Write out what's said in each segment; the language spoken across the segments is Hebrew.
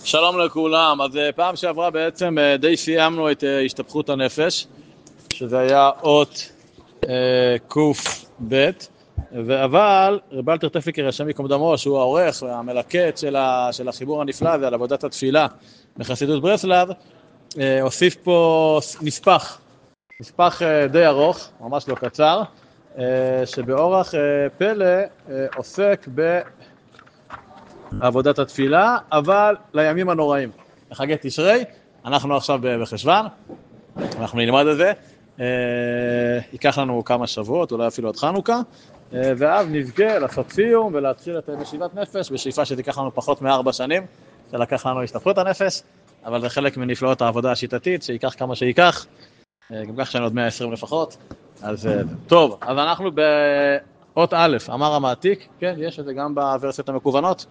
שלום לכולם. אז פעם שעברה בעצם די סיימנו את השתפכות הנפש, שזה היה אות קוף בית, אבל רב אלתר טפליקר השם ייקום דמו, שהוא העורך והמלקט של החיבור הנפלא הזה על עבודת התפילה בחסידות ברסלב, הוסיף פה נספח די ארוך, ממש לא קצר, שבאורח פלא עוסק בעבודת התפילה, אבל לימים הנוראים. לחגי תשרי, אנחנו עכשיו בחשוון, אנחנו נלמד את זה, ייקח לנו כמה שבועות, אולי אפילו עד חנוכה, ואז נזכה לעשות סיום ולהתחיל את משיבת נפש, בשאיפה שזה ייקח לנו פחות מ4 שנים, שלקח לנו השתפכות הנפש, אבל זה חלק מנפלאות העבודה השיטתית, שייקח כמה שייקח, גם כך שאני עוד 120 לפחות. אז טוב, אז אנחנו באות א', אמר המעתיק, כן, יש את זה גם בוורסיות המקוונות.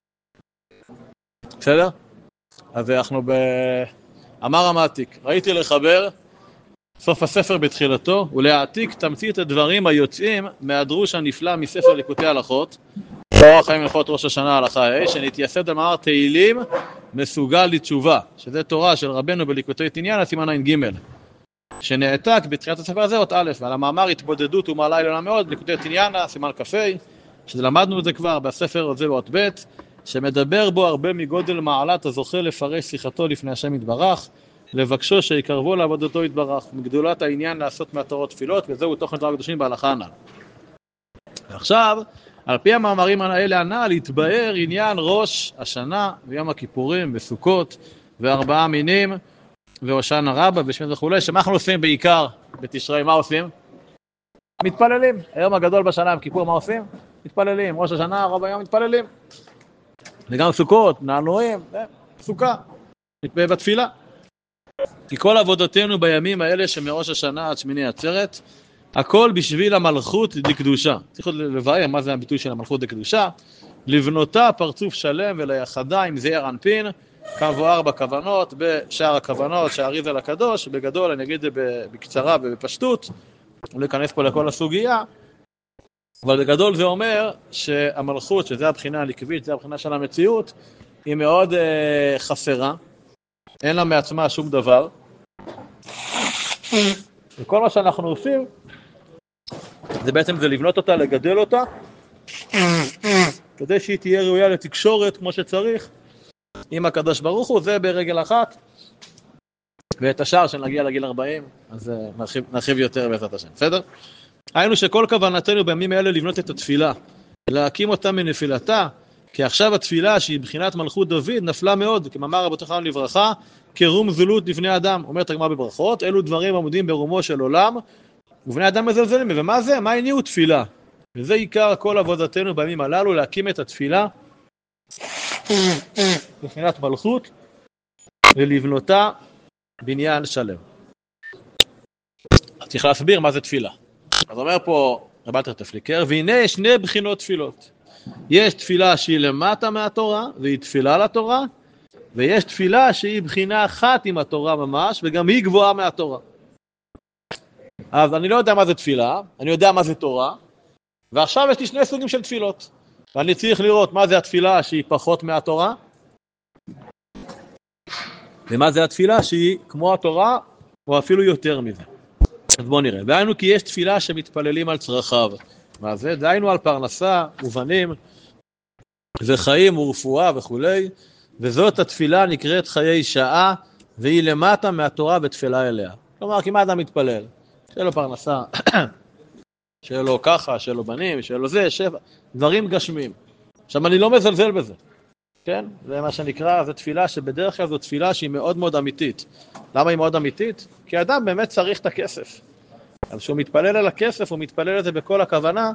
בסדר? אז אנחנו אמר המעתיק, ראיתי לחבר סוף הספר בתחילתו, ולהעתיק תמצית הדברים היוצאים מהדרוש הנפלא מספר ליקוטי הלכות, אורח חיים הלכות ראש השנה הלכה ה', שנתייסד על מאמר תהילים מסוגל לתשובה, שזה תורה של רבנו בליקוטי תניין, הסימן ע"ג, שנעתק בתחילת הספר הזה אות א', ועל המאמר התבודדות ומעלה עליונה מאוד, ליקוטי תניין, סימן כ"ה, שלמדנו את זה כבר בספר הזה באות ב', שמדבר בו הרבה מגודל מעלת הזוכה לפרש שיחתו לפני השם יתברך, לבקשו שיקרבו לעבודתו יתברך, מגדולת העניין לעשות מהתורות תפילות, וזהו תוכן תורה הקדושים בהלכה הנ"ל. ועכשיו, על פי המאמרים האלה הנ"ל, יתבאר עניין ראש השנה ויום הכיפורים וסוכות וארבעה מינים והושענא רבה ושמות וכולי, שמה אנחנו עושים בעיקר בתשרי? מה עושים? מתפללים. היום הגדול בשנה עם כיפור מה עושים? מתפללים. ראש השנה, רוב היום מתפללים. וגם סוכות, נענועים, סוכה, בתפילה. כי כל עבודתנו בימים האלה שמראש השנה עד שמיני עצרת, הכל בשביל המלכות דקדושה. צריך לבאר מה זה הביטוי של המלכות דקדושה. לבנותה פרצוף שלם וליחדה עם זעיר אנפין, כמבואר בכוונות, בשער הכוונות, שהאריז"ל הקדוש, בגדול אני אגיד את זה בקצרה ובפשטות, ולהיכנס פה לכל הסוגיה, אבל בגדול זה אומר שהמלכות, שזה הבחינה הליקבית, זה הבחינה של המציאות, היא מאוד חסרה, אין לה מעצמה שום דבר, וכל מה שאנחנו עושים, זה בעצם זה לבנות אותה, לגדל אותה, כדי שהיא תהיה ראויה לתקשורת כמו שצריך, עם הקדוש ברוך הוא, זה ברגל אחת, ואת השאר שנגיע לגיל 40, אז נרחיב יותר בעזרת השם, בסדר? היינו שכל כוונתנו בימים האלה לבנות את התפילה, להקים אותה מנפילתה, כי עכשיו התפילה שהיא בחינת מלכות דוד נפלה מאוד, כמאמר רבותינו זיכרונם לברכה, כרום זילות לבני אדם, אומרת הגמרא בברכות, אלו דברים עמודים ברומו של עולם, ובני אדם מזלזלים, ומה זה? מה הניעו תפילה? וזה עיקר כל עבודתנו בימים הללו, להקים את התפילה, בחינת מלכות, ולבנותה בניין שלם. צריך להסביר מה זה תפילה. אז אומר פה רב אלתר טפליקר, והנה יש 2 בחינות תפילות. יש תפילה שהיא למטה מהתורה, והיא תפילה לתורה, ויש תפילה שהיא בחינה אחת עם התורה ממש, וגם היא גבוהה מהתורה. אז אני לא יודע מה זה תפילה, אני יודע מה זה תורה, ועכשיו יש לי 2 סוגים של תפילות. ואני צריך לראות מה זה התפילה שהיא פחות מהתורה, ומה זה התפילה שהיא כמו התורה, או אפילו יותר מזה. אז בואו נראה. דהיינו כי יש תפילה שמתפללים על צרכיו. מה זה? דהיינו על פרנסה ובנים וחיים ורפואה וכולי. וזאת התפילה נקראת חיי שעה, והיא למטה מהתורה בתפילה אליה. כלומר, כמעט אדם מתפלל. שיהיה לו פרנסה, שיהיה לו ככה, שיהיה לו בנים, שיהיה לו זה, 7. דברים גשמים. עכשיו, אני לא מזלזל בזה. כן? זה מה שנקרא, זו תפילה שבדרך כלל זו תפילה שהיא מאוד מאוד אמיתית. למה היא מאוד אמיתית? כי אדם באמת צריך את הכסף. אז כשהוא מתפלל על הכסף, הוא מתפלל על זה בכל הכוונה.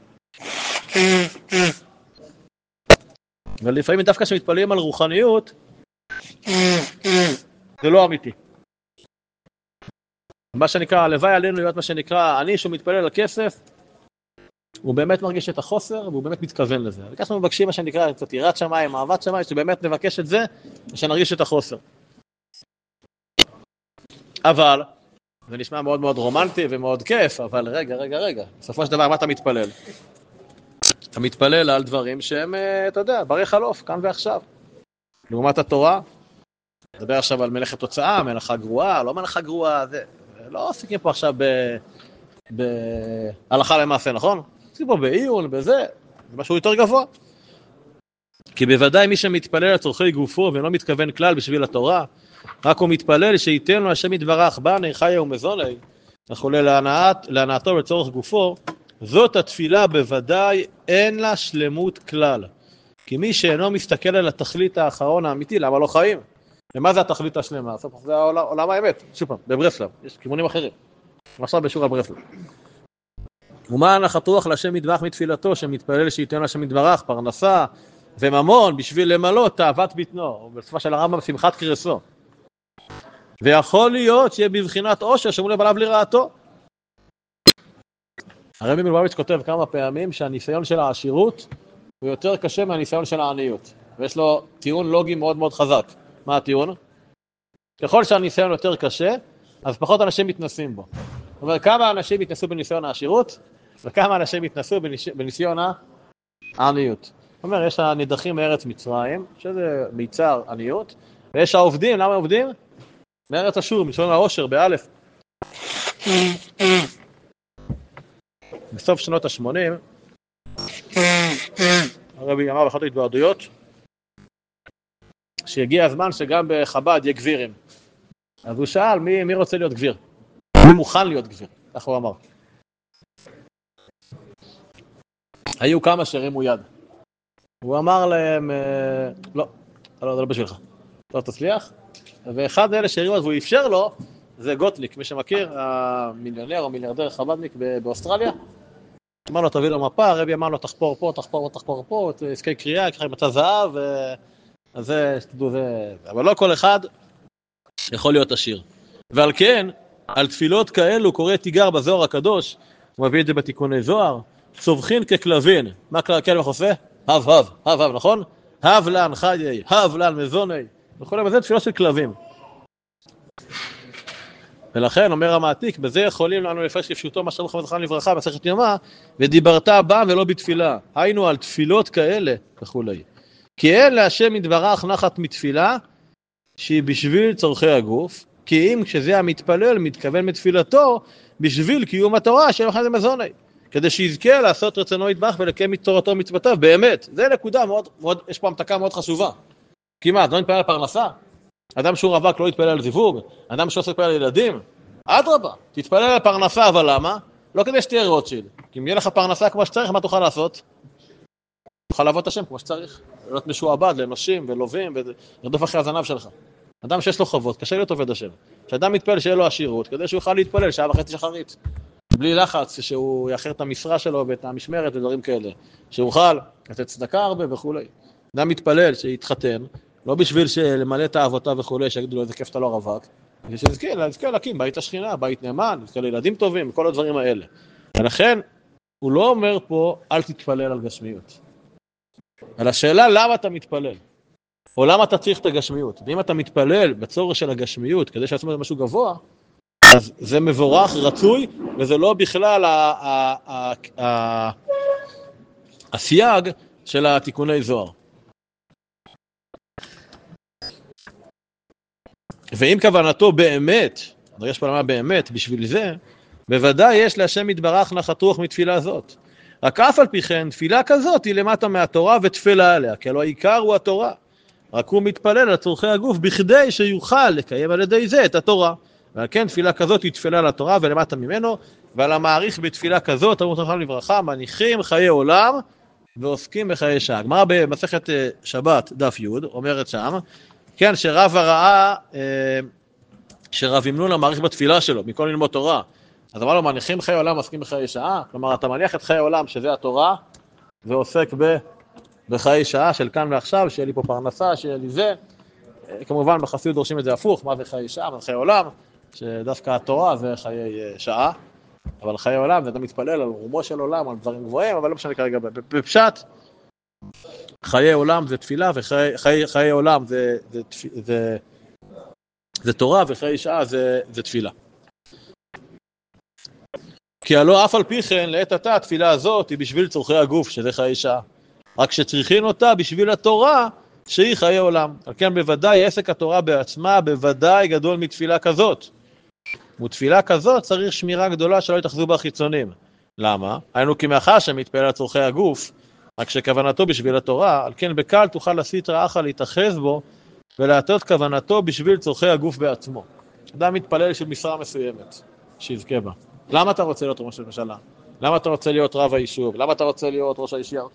ולפעמים דווקא כשמתפללים על רוחניות, זה לא אמיתי. מה שנקרא, הלוואי עלינו להיות מה שנקרא, אני שהוא מתפלל על כסף, הוא באמת מרגיש את החוסר, והוא באמת מתכוון לזה. וכך אנחנו מבקשים מה שנקרא, קצת יראת שמיים, אהבת שמיים, שבאמת נבקש את זה, ושנרגיש את החוסר. אבל, זה נשמע מאוד מאוד רומנטי ומאוד כיף, אבל רגע. בסופו של דבר, מה אתה מתפלל? אתה מתפלל על דברים שהם, אתה יודע, ברי חלוף, כאן ועכשיו. לעומת התורה, נדבר עכשיו על מלאכת תוצאה, מלאכה גרועה, לא מלאכה גרועה, זה לא עוסקים פה עכשיו בהלכה למעשה, נכון? עוסקים פה בעיון, בזה, זה משהו יותר גבוה. כי בוודאי מי שמתפלל לצורכי גופו ולא מתכוון כלל בשביל התורה, רק הוא מתפלל שייתן לו השם יתברך בני חיה ומזוני, וכולי להנאתו לצורך גופו, זאת התפילה בוודאי אין לה שלמות כלל. כי מי שאינו מסתכל על התכלית האחרון האמיתי, למה לא חיים? ומה זה התכלית השלמה? זה עולם האמת, שוב פעם, בברסלב, יש כיוונים אחרים. עכשיו בשיעור הברסלב. ומה הנחת רוח להשם יתברך מתפילתו, שמתפלל שייתן להשם יתברך פרנסה וממון בשביל למלות תאוות בטנו, ובסופה של הרמב"ם שמחת קרסו. ויכול להיות שיהיה בבחינת עושר שמול לבעליו לרעתו. הרבי מלובביץ' כותב כמה פעמים שהניסיון של העשירות הוא יותר קשה מהניסיון של העניות. ויש לו טיעון לוגי מאוד מאוד חזק. מה הטיעון? ככל שהניסיון יותר קשה, אז פחות אנשים מתנסים בו. זאת אומרת, כמה אנשים התנסו בניסיון העשירות, וכמה אנשים התנסו בניסיון העניות. זאת אומרת, יש הנידחים מארץ מצרים, שזה מיצר עניות, ויש העובדים, למה העובדים? מארץ אשור, מלשון העושר, באלף. בסוף שנות ה-80, הרבי אמר באחת ההתוועדויות, שהגיע הזמן שגם בחב"ד יהיה גבירים. אז הוא שאל, מי רוצה להיות גביר? מי מוכן להיות גביר? כך הוא אמר. היו כמה שהרימו יד. הוא אמר להם, לא, זה לא בשבילך. לא תצליח. ואחד מאלה שהרימו, והוא אפשר לו, זה גוטליק, מי שמכיר, המיליונר או מיליארדר חב"דניק באוסטרליה. אמר לו, תביא לו מפה, הרבי אמר לו, תחפור פה, תחפור פה, תחפור פה, עסקי קריאה, ככה עם מצא זהב, אז זה, שתדעו, זה... אבל לא כל אחד יכול להיות עשיר. ועל כן, על תפילות כאלו קורא תיגר בזוהר הקדוש, הוא מביא את זה בתיקוני זוהר, צובחין ככלבין. מה כלב עושה? הב, נכון? הב לן חיי, הב לן מזוני, וכל זה תפילות של כלבים. ולכן אומר המעתיק, בזה יכולים לנו לפרש כפשוטו מה שאמר חמד זכרן לברכה מסכת יומא, ודיברת בה ולא בתפילה. היינו על תפילות כאלה וכולי. כי אין להשם יתברך נחת מתפילה שהיא בשביל צורכי הגוף, כי אם כשזה המתפלל מתכוון מתפילתו בשביל קיום התורה של אחד המזוני, כדי שיזכה לעשות רצונו יתברך ולקיים תורתו ומצוותיו. באמת, זה נקודה מאוד, יש פה המתקה מאוד חשובה. כמעט, לא נתפלל על פרנסה. אדם שהוא רווק לא יתפלל על זיווג, אדם שעושה יתפלל על ילדים, אדרבה, תתפלל על פרנסה, אבל למה? לא כדי שתהיה רוטשילד, כי אם יהיה לך פרנסה כמו שצריך, מה תוכל לעשות? תוכל לעבוד את השם כמו שצריך, להיות משועבד לאנושים ולובים ולרדוף אחרי הזנב שלך. אדם שיש לו חובות, קשה להיות עובד השם. כשאדם מתפלל שיהיה לו עשירות, כדי שהוא יוכל להתפלל שעה וחצי שחרית, בלי לחץ, שהוא יאחר את המשרה שלו ואת המשמרת ודברים כאלה, שהוא יוכל לתת צדקה הרבה וכו'. אדם מתפלל שיתחתן, לא בשביל למלא את אהבותיו וכו', שיגידו לו איזה כיף אתה לא רווק, שיזכה להקים בית השכינה, בית נאמן, יזכה לילדים טובים, כל הדברים האלה. ולכן, הוא לא אומר פה, אל תתפלל על גשמיות. על השאלה למה אתה מתפלל, או למה אתה צריך את הגשמיות. ואם אתה מתפלל בצורך של הגשמיות, כדי שעצמו זה משהו גבוה, אז זה מבורך, רצוי, וזה לא בכלל הסייג של התיקוני זוהר. ואם כוונתו באמת, יש פה למה באמת, בשביל זה, בוודאי יש להשם יתברך נחת רוח מתפילה זאת. רק אף על פי כן, תפילה כזאת היא למטה מהתורה ותפלה עליה, כי הלוא העיקר הוא התורה. רק הוא מתפלל על צורכי הגוף בכדי שיוכל לקיים על ידי זה את התורה. ועל כן תפילה כזאת היא תפילה על התורה ולמטה ממנו, ועל המעריך בתפילה כזאת, אמרו זכרם לברכה, מניחים חיי עולם ועוסקים בחיי שעה. הגמרא במסכת שבת דף י' אומרת שם, כן, שרב הראה, שרב ימנון מעריך בתפילה שלו, מכל ללמוד תורה. אז אמר לו, מניחים חיי עולם, עוסקים בחיי שעה. כלומר, אתה מניח את חיי עולם, שזה התורה, ועוסק בחיי שעה של כאן ועכשיו, שיהיה לי פה פרנסה, שיהיה לי זה. כמובן, בחסידות דורשים את זה הפוך, מה זה חיי שעה, מה זה חיי עולם, שדווקא התורה זה חיי שעה. אבל חיי עולם, זה אתה מתפלל על רומו של עולם, על דברים גבוהים, אבל לא משנה כרגע בפשט. חיי עולם זה תפילה, וחיי עולם זה תורה, וחיי שעה זה תפילה. כי הלא אף על פי כן, לעת עתה, התפילה הזאת היא בשביל צורכי הגוף, שזה חיי שעה. רק שצריכים אותה בשביל התורה, שהיא חיי עולם. על כן בוודאי עסק התורה בעצמה בוודאי גדול מתפילה כזאת. ותפילה כזאת צריך שמירה גדולה שלא יתאחזו בה חיצונים. למה? היינו כי מאחר שמתפלל על צורכי הגוף, רק שכוונתו בשביל התורה, על כן בקל תוכל לסטרא אחרא להתאחז בו ולהטות כוונתו בשביל צורכי הגוף בעצמו. אדם מתפלל של משרה מסוימת, שיזכה בה. למה אתה רוצה להיות ראש הממשלה? למה אתה רוצה להיות רב היישוב? למה אתה רוצה להיות ראש הישיבה?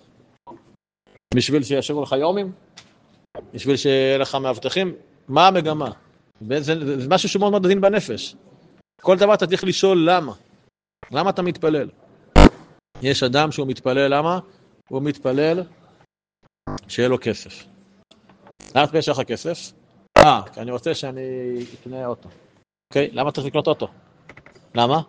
בשביל שישאירו לך יומים? בשביל שיהיה לך מאבטחים? מה המגמה? זה משהו שמאוד מאוד עדין בנפש. כל דבר אתה צריך לשאול למה. למה אתה מתפלל? יש אדם שהוא מתפלל, למה? הוא מתפלל שיהיה לו כסף. למה אתה יש לך כסף? כי אני רוצה שאני אקנה אוטו. אוקיי? למה צריך לקנות אוטו? למה?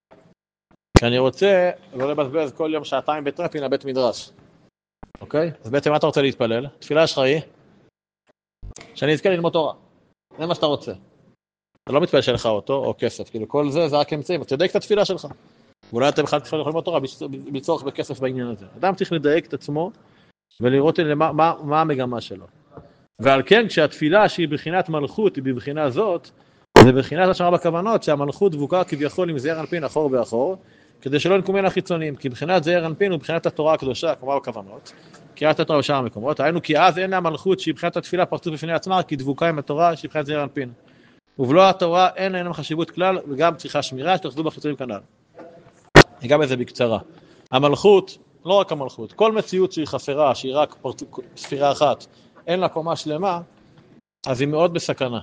כי אני רוצה לא לבזבז כל יום שעתיים בטרפין לבית מדרש. אוקיי? אז בעצם מה אתה רוצה להתפלל? תפילה שלך היא שאני אזכה ללמוד תורה. זה מה שאתה רוצה. אתה לא מתפלל שלך אוטו או כסף. כאילו כל זה רק אמצעים. אתה תדייק את התפילה שלך. ואולי אתם בכלל תפעל ללמוד תורה בצורך בכסף בעניין הזה. אדם צריך לדייק את עצמו ולראות מה המגמה שלו. ועל כן כשהתפילה שהיא בבחינת מלכות היא בבחינה זאת, זה בבחינת השמרה בכוונות שהמלכות דבוקה כביכול עם זעיר אנפין אחור באחור, כדי שלא ינקום מן החיצונים, כי בבחינת זעיר אנפין הוא בבחינת התורה הקדושה, כלומר בכוונות, קריאת התורה בשאר המקומות, היינו כי אז אין המלכות שהיא בבחינת התפילה פרצוף בפני עצמה, כי דבוקה עם התורה שהיא בבחינת זעיר אנפין. ובלא התורה אין להם חשיבות כלל, וגם צריכה שמירה שתחזו בחיצונים כנ"ל. ניגע בזה בקצרה. המלכות, לא רק המלכות, כל מציאות שהיא חסרה, שהיא רק ספירה אחת, אין לה קומה שלמה, אז היא מאוד בסכנה.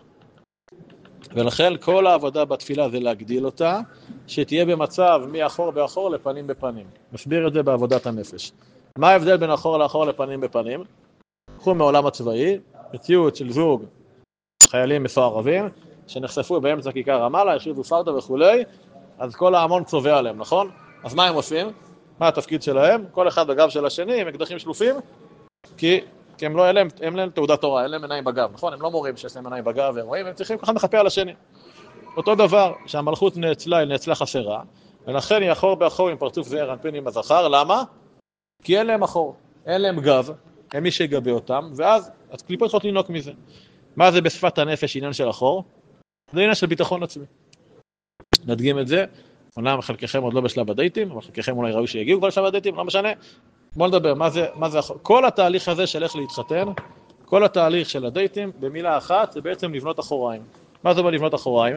ולכן כל העבודה בתפילה זה להגדיל אותה, שתהיה במצב מאחור באחור לפנים בפנים. מסביר את זה בעבודת הנפש. מה ההבדל בין אחור לאחור לפנים בפנים? קחו מעולם הצבאי, מציאות של זוג חיילים מסוערבים, שנחשפו באמצע כיכר רמאללה, השחיזו פרדה וכולי, אז כל ההמון צובע עליהם, נכון? אז מה הם עושים? מה התפקיד שלהם? כל אחד בגב של השני, עם אקדחים שלופים, כי הם לא, אין להם תעודת תורה, אין להם עיניים בגב, נכון? הם לא מורים שיש להם עיניים בגב והם רואים, הם צריכים ככה מחפה על השני. אותו דבר, שהמלכות נאצלה, היא נאצלה חסרה, ולכן היא אחור באחור עם פרצוף זעיר אנפין עם הזכר, למה? כי אין להם אחור, אין להם גב, אין מי שיגבה אותם, ואז הקליפות צריכות לנוק מזה. מה זה בשפת הנפש עניין של אחור? זה עניין של ביטחון עצמי. נדגים את זה, אומנם חלקכם עוד לא בשלב הדייטים, אבל חלקכם אולי ראו שיגיעו כבר בשלב הדייטים, לא משנה. בוא נדבר, מה זה אחור? כל התהליך הזה של איך להתחתן, כל התהליך של הדייטים, במילה אחת, זה בעצם לבנות אחוריים. מה זה לבנות אחוריים?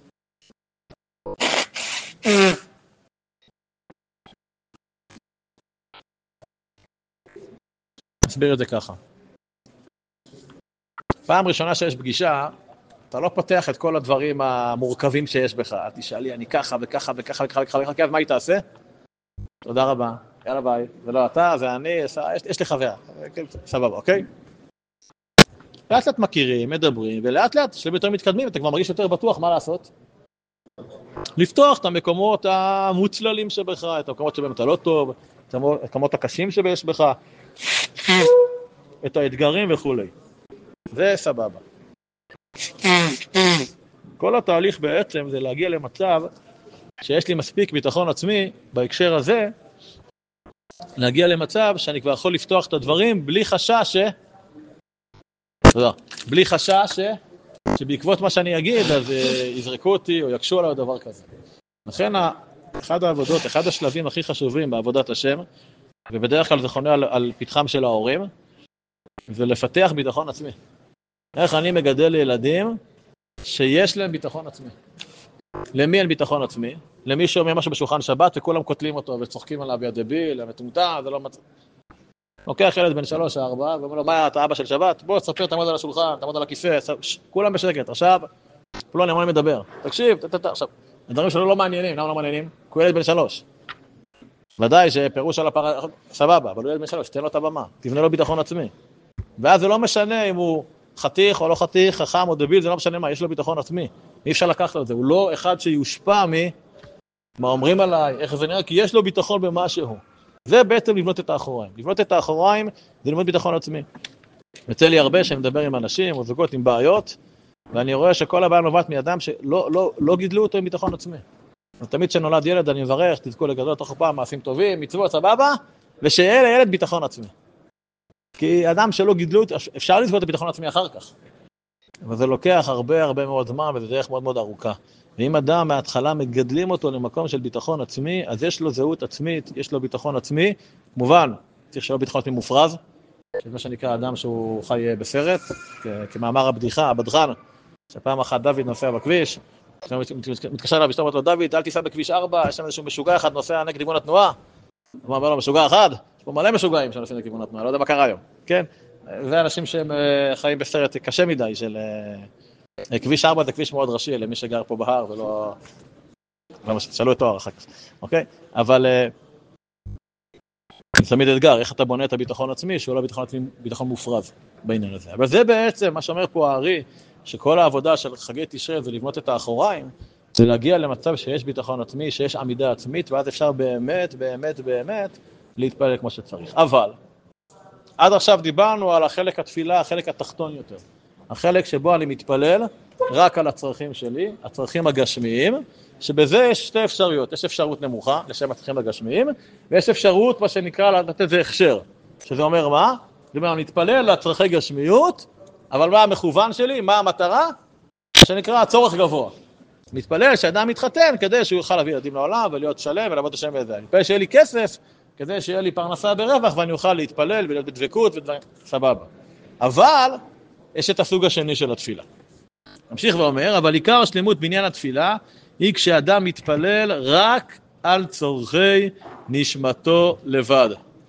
נסביר את זה ככה. פעם ראשונה שיש פגישה, אתה לא פותח את כל הדברים המורכבים שיש בך. תשאלי, אני ככה וככה וככה וככה וככה וככה, מה היא תעשה? תודה רבה, יאללה ביי. זה לא אתה, זה אני, יש לי חבר. סבבה, אוקיי? לאט לאט מכירים, מדברים, ולאט לאט שלבים יותר מתקדמים, אתה כבר מרגיש יותר בטוח מה לעשות. לפתוח את המקומות המוצללים שבך, את המקומות שבהם אתה לא טוב, את המקומות הקשים שיש בך, את האתגרים וכו'. זה סבבה. כל התהליך בעצם זה להגיע למצב שיש לי מספיק ביטחון עצמי בהקשר הזה, להגיע למצב שאני כבר יכול לפתוח את הדברים בלי חשש בלי חשש שבעקבות מה שאני אגיד אז יזרקו אותי או יקשו עליי דבר כזה. לכן אחד העבודות, אחד השלבים הכי חשובים בעבודת השם, ובדרך כלל זה חונה על פתחם של ההורים, זה לפתח ביטחון עצמי. איך אני מגדל ילדים שיש להם ביטחון עצמי. למי אין ביטחון עצמי? למי שאומר משהו בשולחן שבת וכולם קוטלים אותו וצוחקים עליו יא דביל, המטומטם, זה לא מצב. לוקח ילד בן 3-4 ואומר לו, מה אתה אבא של שבת? בוא תספר, תעמוד על השולחן, תעמוד על הכיסא, כולם בשקט. עכשיו, כולם נאמרים מדבר. תקשיב, עכשיו, הדברים שלו לא מעניינים, למה לא מעניינים? כי הוא ילד בן 3. ודאי שפירוש על סבבה, אבל הוא ילד בן 3, תן לו את הבמה, תבנה לו ביטחון עצמי. ואז זה לא משנה אם הוא חתיך או לא חתיך, חכם או דביל, זה לא משנה מה, יש לו ביטחון עצמי. אי אפשר לקחת את זה, הוא לא אחד שיושפע מה אומרים עליי, איך זה נראה, כי יש לו ביטחון במשהו. זה בעצם לבנות את האחוריים. לבנות את האחוריים זה לבנות ביטחון עצמי. יוצא לי הרבה שאני מדבר עם אנשים או זוגות עם בעיות, ואני רואה שכל הבעיה נובעת מאדם שלא גידלו אותו עם ביטחון עצמי. תמיד כשנולד ילד אני מברך, תזכו לגדול תוך פעם מעשים טובים, מצוות, סבבה, ושיהיה לילד ביטחון עצמי. כי אדם שלא גידלו, אפשר לזכות את הביטחון העצמי אחר כך. אבל זה לוקח הרבה מאוד זמן, וזה דרך מאוד ארוכה. ואם אדם מההתחלה מגדלים אותו למקום של ביטחון עצמי, אז יש לו זהות עצמית, יש לו ביטחון עצמי, כמובן, צריך שלא ביטחון עצמי מופרז, שזה מה שנקרא אדם שהוא חי בסרט, כמאמר הבדיחה, הבדחן, שפעם אחת דוד נוסע בכביש, מתקשר אליו ואומר לו, דוד, אל תיסע בכביש 4, יש שם איזשהו משוגע אחד נוסע נגד כיוון התנועה. הוא אומר לו, משוגע אחד? יש פה מלא משוגעים שנוסעים לכיוון התנועה, לא יודע מה קרה היום, כן? זה אנשים שהם חיים בסרט קשה מדי של... כביש 4 זה כביש מאוד ראשי, למי שגר פה בהר ולא... שאלו את תואר אחר כך, אוקיי? אבל... זה תמיד אתגר, איך אתה בונה את הביטחון עצמי, שהוא לא ביטחון עצמי, ביטחון מופרז בעניין הזה. אבל זה בעצם מה שאומר פה הארי, שכל העבודה של חגי תשרי זה לבנות את האחוריים, זה להגיע למצב שיש ביטחון עצמי, שיש עמידה עצמית, ואז אפשר באמת להתפלל כמו שצריך. אבל, עד עכשיו דיברנו על החלק התפילה, החלק התחתון יותר. החלק שבו אני מתפלל רק על הצרכים שלי, הצרכים הגשמיים, שבזה יש שתי אפשרויות. יש אפשרות נמוכה, לשם הצרכים הגשמיים, ויש אפשרות, מה שנקרא, לתת איזה הכשר. שזה אומר מה? זה אומר, אני מתפלל לצרכי גשמיות, אבל מה המכוון שלי? מה המטרה? שנקרא הצורך גבוה. מתפלל שאדם מתחתן כדי שהוא יוכל להביא ילדים לעולם ולהיות שלם ולעבוד את השם וזה. אני מתפלל שיהיה לי כסף כדי שיהיה לי פרנסה ברווח ואני אוכל להתפלל ולהיות בדבקות ודברים, סבבה. אבל יש את הסוג השני של התפילה. ממשיך ואומר, אבל עיקר שלמות בעניין התפילה היא כשאדם מתפלל רק על צורכי נשמתו לבד.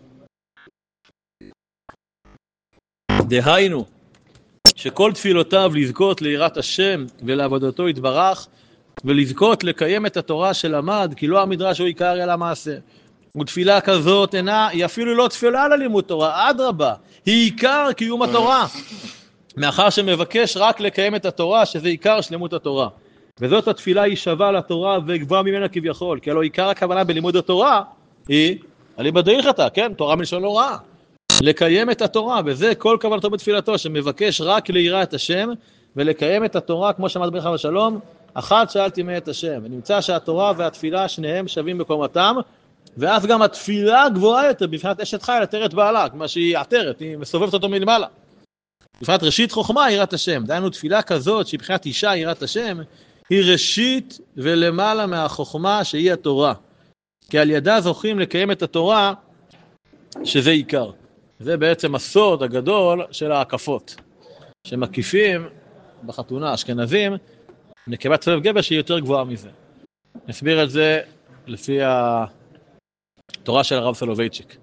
דהיינו, שכל תפילותיו לזכות ליראת השם ולעבודתו יתברך, ולזכות לקיים את התורה שלמד, כי לא המדרש הוא עיקר אלא מעשה. ותפילה כזאת היא אפילו לא תפילה ללימוד תורה, אדרבה, היא עיקר קיום התורה. מאחר שמבקש רק לקיים את התורה, שזה עיקר שלמות התורה. וזאת התפילה היא שווה לתורה וגבוהה ממנה כביכול, כי הלוא עיקר הכוונה בלימוד התורה היא, אליבא דהלכתא, כן, תורה מלשון הוראה. לקיים את התורה, וזה כל כוונתו בתפילתו, שמבקש רק ליראת השם, ולקיים את התורה, כמו שאמרת ברכה ושלום, אחת שאלתי מאת השם, ונמצא שהתורה והתפילה שניהם שווים בקומתם, ואז גם התפילה גבוהה יותר, בפנת אשת חיל עטרת בעלה, כמו שהיא עטרת, היא מסובבת אותו מלמעלה. בפנת ראשית חוכמה יראת השם, דהיינו תפילה כזאת, שהיא בפנת אישה יראת השם, היא ראשית ולמעלה מהחוכמה שהיא התורה. כי על ידה זוכים לקיים את התורה, שזה עיקר. זה בעצם הסוד הגדול של ההקפות, שמקיפים בחתונה אשכנזים, נקבת סבב גבר שהיא יותר גבוהה מזה. נסביר את זה לפי התורה של הרב סולובייצ'יק.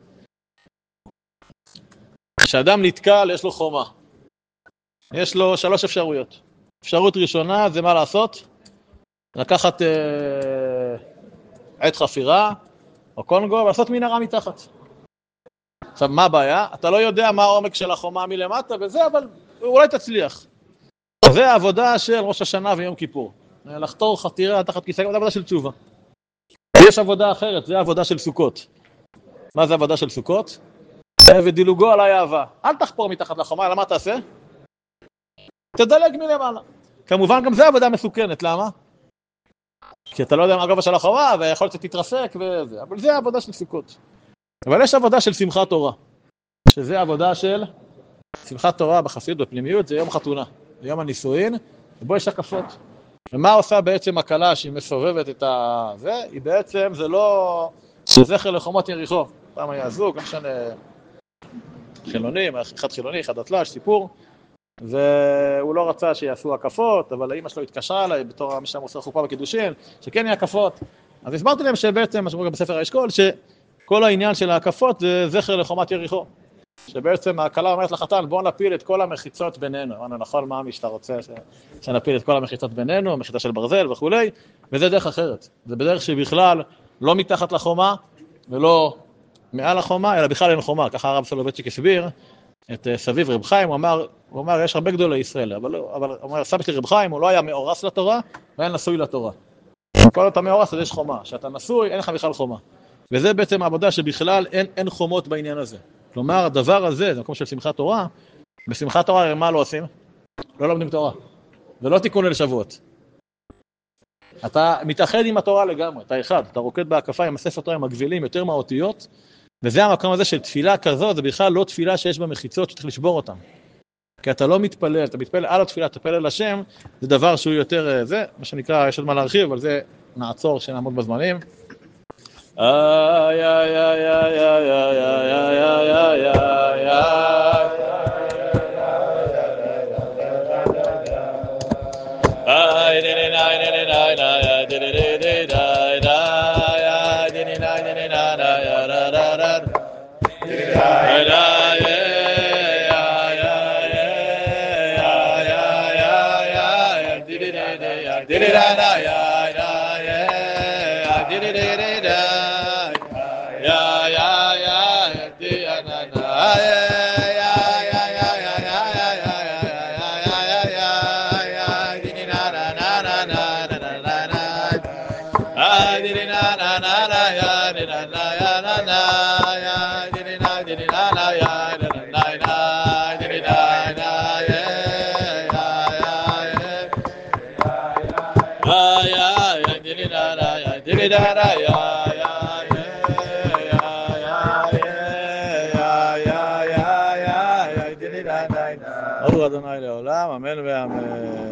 כשאדם נתקל, יש לו חומה. יש לו 3 אפשרויות. אפשרות ראשונה זה מה לעשות? לקחת עת חפירה או קונגו ולעשות מנהרה מתחת. עכשיו, מה הבעיה? אתה לא יודע מה העומק של החומה מלמטה וזה, אבל אולי תצליח. זה העבודה של ראש השנה ויום כיפור. לחתור חתירה תחת כיסא, זה עבודה של תשובה. יש עבודה אחרת, זה עבודה של סוכות. מה זה עבודה של סוכות? ודילוגו על האהבה. אל תחפור מתחת לחומה, אלא מה תעשה? תדלג מלמעלה. כמובן גם זה עבודה מסוכנת, למה? כי אתה לא יודע מה הגובה של החומה, ויכול להיות שתתרסק וזה. אבל זה העבודה של סוכות. אבל יש עבודה של שמחת תורה. שזה עבודה של שמחת תורה בחסידות בפנימיות, זה יום חתונה. זה יום הנישואין, ובו יש הקפות. ומה עושה בעצם הכלה שהיא מסובבת את זה? היא בעצם, זה לא... זה זכר לחומות יריחו. פעם היה זוג, גם שנה חילוני, אחד חילוני, אחד דתל"ש, סיפור. והוא לא רצה שיעשו הקפות, אבל האמא שלו התקשרה אליי בתור מי שמוסר חופה בקידושין, שכן יהיה הקפות. אז הסברתי להם שבעצם, מה שאומרים גם בספר האשכול, שכל העניין של ההקפות זה זכר לחומת יריחו. שבעצם הכלה אומרת לחתן, בואו נפיל את כל המחיצות בינינו. אמרנו, נכון, מאמי, שאתה רוצה שנפיל את כל המחיצות בינינו, מחיצה של ברזל וכולי, וזה דרך אחרת. זה בדרך שבכלל לא מתחת לחומה, ולא מעל החומה, אלא בכלל אין חומה. ככה הרב סולובייצ'יק הסביר את סביב רב חיים, הוא אמר, יש הרבה גדולי ישראל, אבל הוא אומר, סבא שלי רב חיים, הוא לא היה מאורס לתורה, הוא היה נשוי לתורה. כל אותה מאורס, אז יש חומה. כשאתה נשוי, אין לך בכלל חומה. וזה בעצם העבודה שבכלל אין חומות בעניין הזה. כלומר, הדבר הזה, זה מקום של שמחת תורה, בשמחת תורה, מה לא עושים? לא לומדים תורה. זה לא תיקון אל שבועות. אתה מתאחד עם התורה לגמרי, אתה אחד, אתה רוקד בהקפה עם הספר תורה עם הגבילים, יותר מהאותיות, וזה המקום הזה של תפילה כזאת, זה בכלל לא תפילה שיש בה מחיצות שצריך לשבור אותן. כי אתה לא מתפלל, אתה מתפלל על התפילה, אתה מתפלל על השם, זה דבר שהוא יותר, זה, מה שנקרא, יש עוד מה להרחיב, אבל זה נעצור שנעמוד בזמנים. איי, איי, איי, איי, איי, איי, איי, איי, איי, ברוך אדוני לעולם, אמן ואמן.